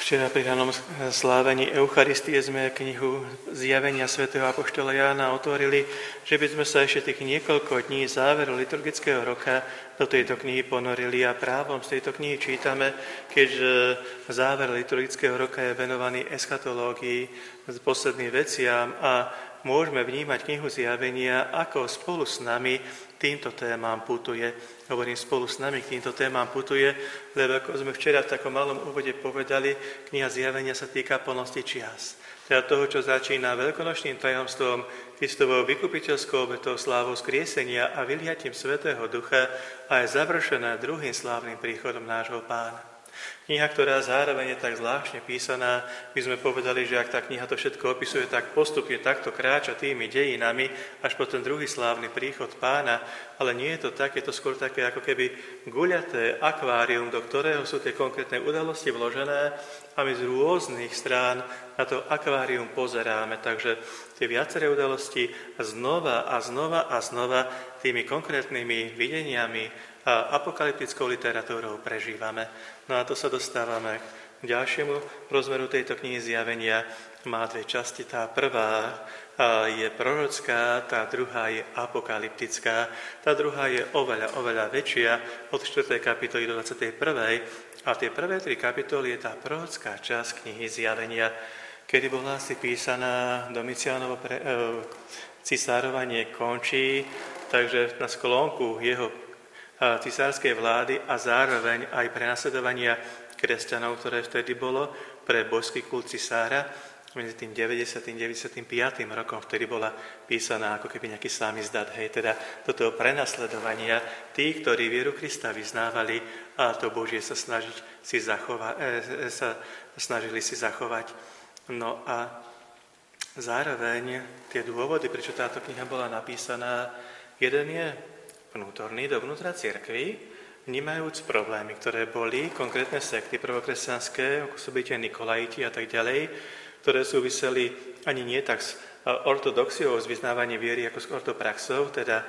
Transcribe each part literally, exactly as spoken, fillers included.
Včera pri ranom slávení Eucharistie sme knihu Zjavenia svätého apoštola Jána otvorili, že by sme sa ešte tých niekoľko dní záveru liturgického roka do tejto knihy ponorili a právom z tejto knihy čítame, keďže záver liturgického roka je venovaný eschatológii, posledným veciam a môžeme vnímať knihu Zjavenia, ako spolu s nami týmto témam putuje. Hovorím, spolu s nami k týmto témam putuje, lebo ako sme včera v takom malom úvode povedali, kniha Zjavenia sa týka plnosti čias. Teda toho, čo začína veľkonočným tajomstvom, Kristovou vykupiteľskou obetou, slávou skriesenia a vyliatím Svätého Ducha a je završená druhým slávnym príchodom nášho Pána. Kniha, ktorá zároveň je tak zvláštne písaná, by sme povedali, že ak tá kniha to všetko opisuje, tak postupne takto kráča tými dejinami až po ten druhý slávny príchod Pána, ale nie je to tak, je to skôr také ako keby guľaté akvárium, do ktorého sú tie konkrétne udalosti vložené a my z rôznych strán na to akvárium pozeráme, takže tie viaceré udalosti znova a znova a znova tými konkrétnymi videniami a apokalyptickou literatúrou prežívame. No a to sa dostávame k ďalšiemu rozmeru tejto knihy Zjavenia. Má dve časti. Tá prvá je prorocká, tá druhá je apokalyptická. Tá druhá je oveľa, oveľa väčšia od štvrtej kapitoly do dvadsiatej prvej. A tie prvé tri kapitoly je tá prorocká časť knihy Zjavenia, kedy bola asi písaná Domicianovo pre, e, cisárovanie končí, takže na sklonku jeho cisárskej vlády a zároveň aj prenasledovania kresťanov, ktoré vtedy bolo pre božský kult cisára, medzi tým deväťdesiatym a deväťdesiatym rokom, vtedy bola písaná ako keby nejaký samizdat, hej, teda do toho prenasledovania tých, ktorí vieru Krista vyznávali a to Božie sa, snažiť si zachovať, e, sa snažili si zachovať. No a zároveň tie dôvody, prečo táto kniha bola napísaná, jeden je vnútorný, dovnútra cirkvi, vnímajúc problémy, ktoré boli, konkrétne sekty prvokresťanské, ako sú bytia Nikolajiti a tak ďalej, ktoré súviseli ani nie tak s ortodoxiou, s vyznávaním viery, ako s ortopraxou, teda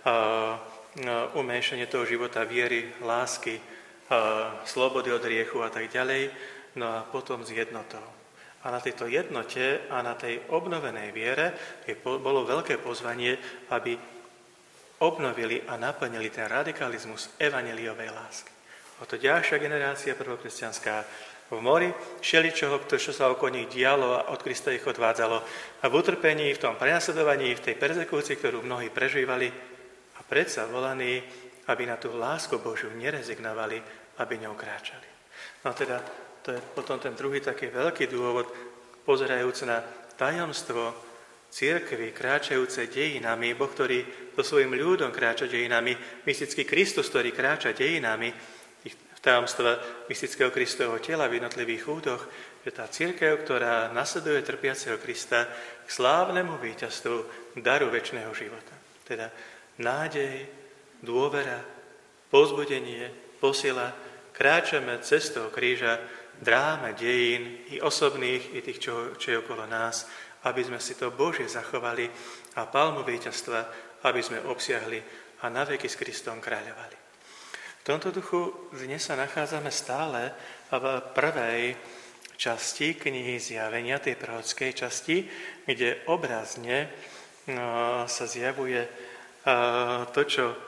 umenšenie toho života viery, lásky, slobody od hriechu a tak ďalej, no a potom s jednotou. A na tejto jednote a na tej obnovenej viere je, bolo veľké pozvanie, aby obnovili a naplnili ten radikalizmus evanjeliovej lásky. O to ďalšia generácia prvokresťanská v mori všeličoho, čo sa okolo nich dialo a od Krista ich odvádzalo. A v utrpení, v tom prenasledovaní, v tej perzekúcii, ktorú mnohí prežívali, a predsa volaní, aby na tú lásku Božiu nerezignovali, aby ňou kráčali. No teda, to je potom ten druhý taký veľký dôvod, pozerajúc na tajomstvo cirkvi, kráčajúce dejinami, Boh, ktorý so svojím ľudom kráča dejinami, mystický Kristus, ktorý kráča dejinami, v tajomstva mystického Kristovho tela v jednotlivých údoch, že tá cirkev, ktorá nasleduje trpiaceho Krista k slávnemu víťazstvu daru večného života. Teda nádej, dôvera, povzbudenie, posila, kráčame cestou kríža, dráme dejín i osobných, i tých, čo, čo je okolo nás, aby sme si to Božie zachovali a palmu víťazstva, aby sme obsiahli a naveky s Kristom kráľovali. V tomto duchu dnes sa nachádzame stále v prvej časti knihy Zjavenia, tej prorockej časti, kde obrazne no, sa zjavuje uh, to, čo uh,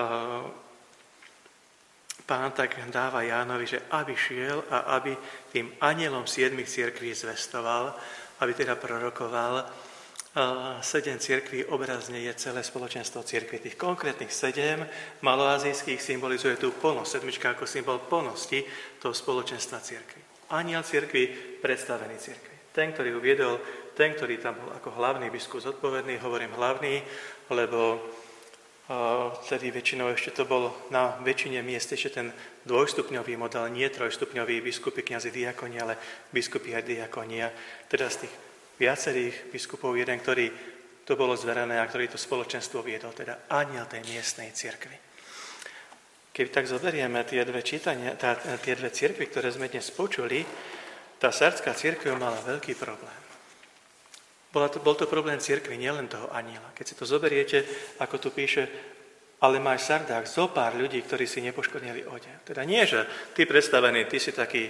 Pán tak dáva Jánovi, že aby šiel a aby tým anielom siedmich cirkví zvestoval, aby teda prorokoval. Sedem cirkví obrazne je celé spoločenstvo cirkví. Tých konkrétnych sedem maloazijských symbolizuje tú plnosť, sedmička ako symbol plnosti toho spoločenstva cirkví. Aniel cirkví, predstavený cirkví. Ten, ktorý uviedol, ten, ktorý tam bol ako hlavný biskup zodpovedný, hovorím hlavný, lebo vtedy väčšinou ešte to bol na väčšine miest ešte ten dvojstupňový model, nie trojstupňový, biskupy, kňazi, diakoni, ale biskupy a diakonia. Teda z tých viacerých biskupov jeden, ktorý to bolo zverené a ktorý to spoločenstvo viedol, teda aniel tej miestnej cirkvi. Keď tak zoberieme tie dve čítania, tá, tie dve cirkvi, ktoré sme dnes počuli, tá sardská cirkev mala veľký problém. Bol to, bol to problém cirkvi, nielen toho aniela. Keď si to zoberiete, ako tu píše, ale máš sardách zo pár ľudí, ktorí si nepoškodnili odev. Teda nie, že ty predstavený, ty si taký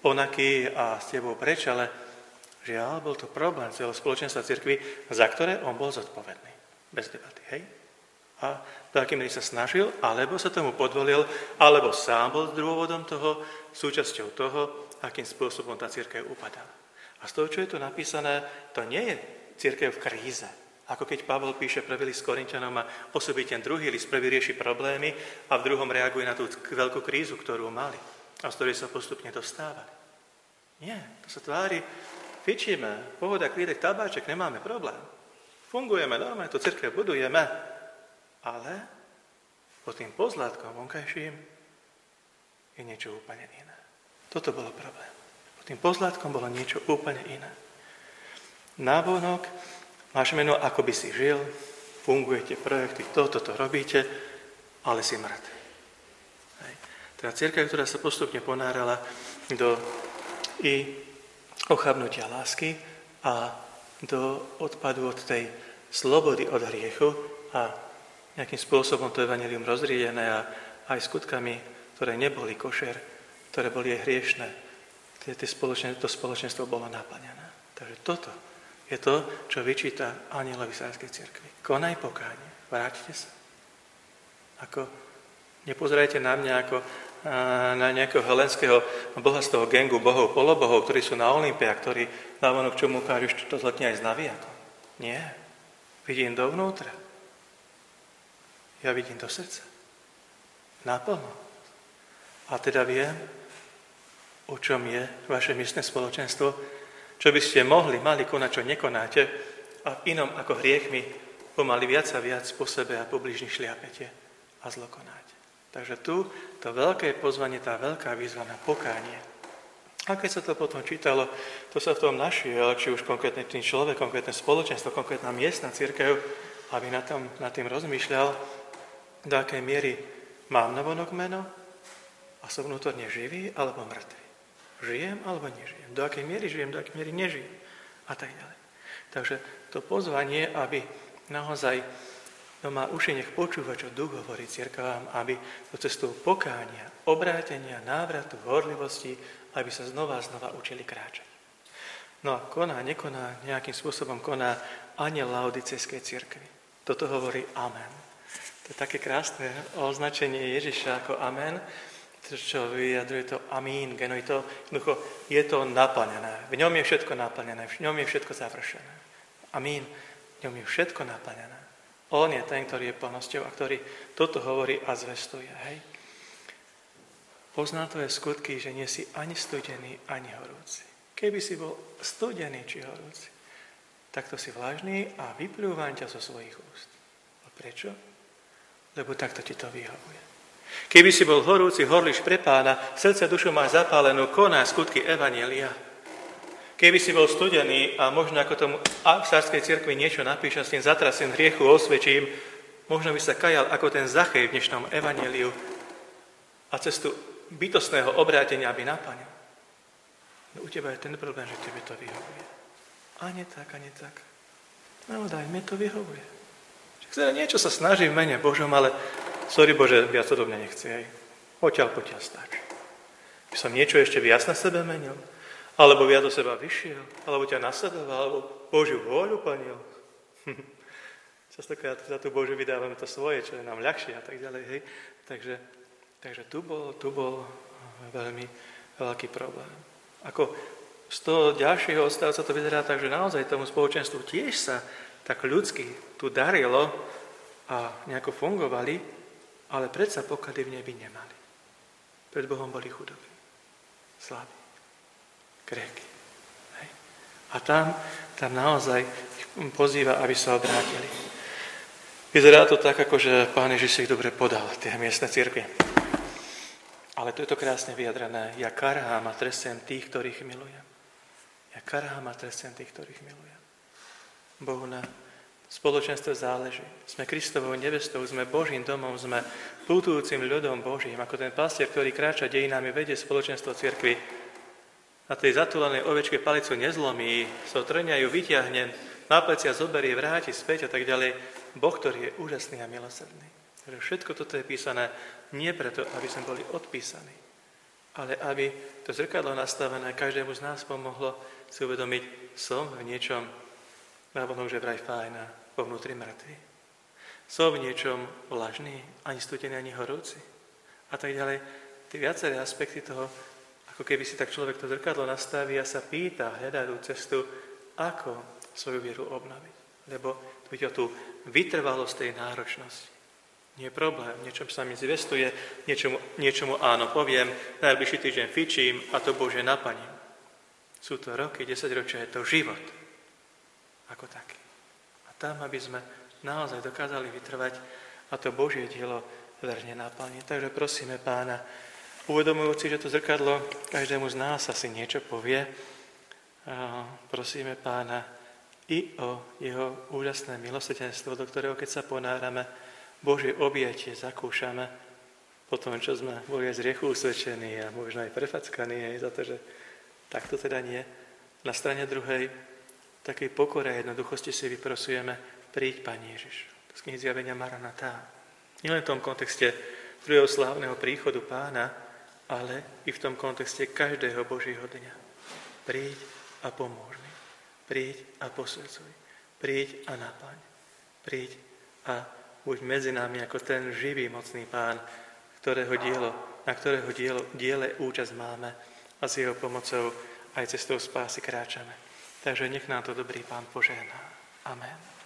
onaký a s tebou preč, ale žiaľ, bol to problém celého spoločenstva cirkvi, za ktoré on bol zodpovedný. Bez debaty, hej? A do akým sa snažil, alebo sa tomu podvolil, alebo sám bol dôvodom toho, súčasťou toho, akým spôsobom tá cirkev upadala. A z toho, čo je tu napísané, to nie je cirkev v kríze. Ako keď Pavol píše prvý list Korinťanom a osobitne druhý list, prvý rieši problémy a v druhom reaguje na tú veľkú krízu, ktorú mali a z ktorej sa postupne dostávali. Nie, to sa tvári, fičíme, pohoda, klídek, tabáček, nemáme problém. Fungujeme, normálne, tú cirkev budujeme, ale pod tým pozlátkom vonkajším je niečo úplne iné. Toto bolo problém. Pod tým pozlátkom bolo niečo úplne iné. Návonok máš meno, ako by si žil, fungujete, projekty, toto, toto robíte, ale si mŕtvy. Hej. Teda cirkev, ktorá sa postupne ponárala do i ochabnutia lásky a do odpadu od tej slobody od hriechu a nejakým spôsobom to evanjelium rozriedené a aj skutkami, ktoré neboli košer, ktoré boli aj hriešné. To spoločenstvo bolo naplnené. Takže toto je to, čo vyčíta anjelovi Sardskej cirkvi. Konaj pokánie, vráťte sa. Ako, nepozerajte na mňa ako na nejakého helenského boha z toho gengu bohov, polobohov, ktorí sú na Olympe a ktorí návonok čomu ukážu, že to zletne aj s navijakom. Nie. Vidím dovnútra. Ja vidím do srdca. Naplno. A teda viem, o čom je vaše miestne spoločenstvo, čo by ste mohli, mali konať, čo nekonáte a v inom ako hriechmi pomaly viac a viac po sebe a po bližných šliapete a zlo konáte. Takže tu to veľké pozvanie, tá veľká výzva na pokánie. A keď sa to potom čítalo, to sa v tom našiel, či už konkrétne tým človek, konkrétne spoločenstvo, konkrétna miestna cirkev, aby na, tom, na tým rozmýšľal, do akej miery mám navonok meno a som vnútorne živý alebo mŕtvy. Žijem alebo nežijem. Do akej miery žijem, do akej miery nežijem. A tak ďalej. Takže to pozvanie, aby naozaj no má uši, nech počúva, čo duch hovorí cirkvám, aby to cestou pokánia, obrátenia, návratu, horlivosti, aby sa znova a znova učili kráčať. No a koná, nekoná, nejakým spôsobom koná aniel Laodicejskej cirkvi. Toto hovorí amen. To je také krásne označenie Ježiša ako amen, čo vyjadruje to amín, genoj to, jednoducho je to naplnené. V ňom je všetko naplnené, v ňom je všetko završené. Amín, v ňom je všetko naplnené. On je ten, ktorý je plnosťou a ktorý toto hovorí a zvestuje. Hej. Pozná tvoje skutky, že nie si ani studený, ani horúci. Keby si bol studený či horúci, tak to si vlážný a vyplúvam ťa zo svojich úst. A prečo? Lebo takto ti to vyhovuje. Keby si bol horúci, horliš pre Pána, srdce dušu máš zapálenú, koná skutky evanjelia. Keby si bol studený a možno ako tomu v Sardskej cirkvi niečo napíša, s tým zatrasím hriechu, osvedčím, možno by sa kajal ako ten Zachej v dnešnom evanjeliu a cestu bytostného obrátenia by naplnil. No u teba je ten problém, že tebe to vyhovuje. Ani tak, ani tak. No daj, mne to vyhovuje. Čiže niečo sa snaží v mene Božom, ale sorry Bože, viac to do mňa nechce. Aj. Poťaľ, poťaľ stačí. By som niečo ešte viac na sebe menil, alebo viac do seba vyšiel, alebo ťa nasledoval, alebo Božiu vôľu plnil. Častokrát za tú Božiu vydávame to svoje, čo je nám ľahšie a tak ďalej. Hej. Takže, takže tu bol, tu bol veľmi veľký problém. Ako z toho ďalšieho odstavu sa to vyzerá tak, že naozaj tomu spoločenstvu tiež sa tak ľudsky tu darilo a nejako fungovali, ale predsa poklady v nebi nemali. Pred Bohom boli chudobní, slabí, krehkí. Hej. A tam, tam naozaj pozýva, aby sa obrátili. Vyzerá to tak, ako že Pán Ježiš si ich dobre podal, tie miestne cirkvi. Ale to je to krásne vyjadrené. Ja karhám a trestiem tých, ktorých milujem. Ja karhám a trestiem tých, ktorých milujem. Bohu na spoločenstve záleží. Sme Kristovou nevestou, sme Božím domom, sme putujúcim ľudom Božím, ako ten pastier, ktorý kráča dejinami, vedie spoločenstvo cirkvi. Na tej zatúlenej ovečke palicu nezlomí, so trňajú vyťahne, na plecia zoberie, vráti späť a tak ďalej. Boh, ktorý je úžasný a milosrdný. Všetko toto je písané nie preto, aby sme boli odpísaní, ale aby to zrkadlo nastavené každému z nás pomohlo si uvedomiť, som v niečom návonok, že vraj fajn a vo vnútri mŕtvy. Som v niečom vlažný, ani studený, ani horúci. A tak ďalej. Tie viaceré aspekty toho, ako keby si tak človek to zrkadlo nastaví a sa pýta, hľadá tú cestu, ako svoju vieru obnoviť. Lebo tu ide o tú vytrvalosť tej náročnosti. Nie je problém, niečom sa mi zvestuje, niečomu, niečomu áno poviem, najbližší týždeň fičím a to Bože naplním. Sú to roky, desaťročia, je to život ako taký. A tam, aby sme naozaj dokázali vytrvať a to Božie dielo verne naplniť. Takže prosíme Pána, uvedomujúci, že to zrkadlo každému z nás asi niečo povie, a prosíme Pána i o jeho úžasné milosrdenstvo, do ktorého, keď sa ponárame, Božie objatie zakúšame po tom, čo sme boli aj z riechu usvedčení a možno aj prefackaní aj za to, že takto teda nie. Na strane druhej, v takej pokore a jednoduchosti si vyprosujeme, príď, Pane Ježiš. To z knihy Zjavenia Maranatá. Nielen v tom kontexte druhého slávneho príchodu Pána, ale i v tom kontexte každého Božieho dňa. Príď a pomôž mi. Príď a posvedcuj. Príď a naplň. Príď a buď medzi nami ako ten živý, mocný Pán, ktorého dielo, na ktorého dielo, diele účasť máme a s jeho pomocou aj cestou spásy kráčame. Takže nech nám to dobrý Pán požehná. Amen.